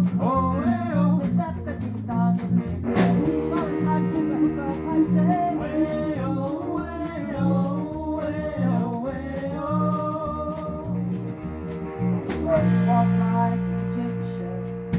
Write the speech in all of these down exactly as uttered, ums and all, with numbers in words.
Oh, hey, oh. They slap the teeth on your cigarette. Long time super hookah pipe say, Way, oh, way, oh, way, oh, way, oh. walk like an Egyptian.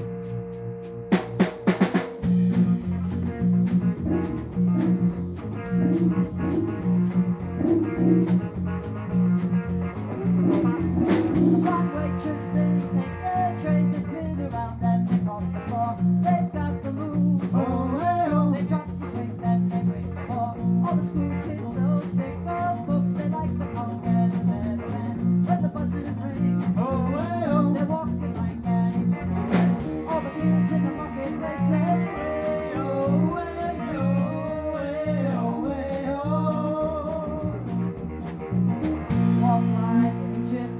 Long waitresses take their trays, they spin around and they cross the floor. They've got the moves. Oh, hey, oh. They drop the drink, then they bring the pour. All the school kids so sick of books, they like the punk and the metal man. When the buses ring, Oh, hey, oh. they're walking like an Egyptian. All the kids in the marketplace say, Way, oh, way, oh, way, oh, way, oh. walk like an Egyptian.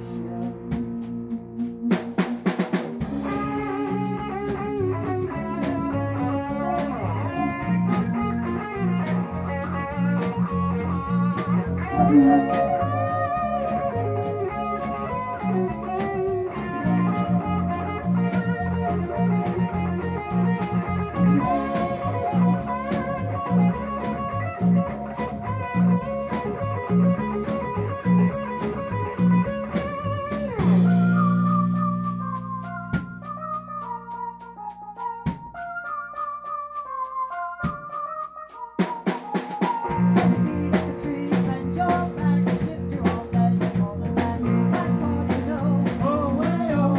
Oh, way, oh.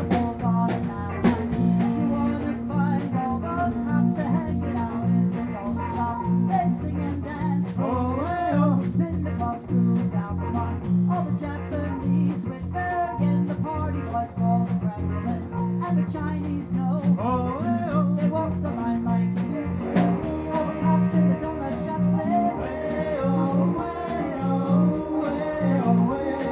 Oh, way, oh. The Chinese know Oh, way, oh. they walk the line like Egyptian. All the cops in the donut shop say, Way, oh, way, oh, way, oh, way,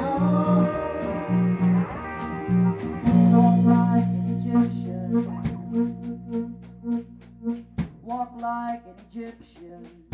oh. walk like an Egyptian. Walk like an Egyptian.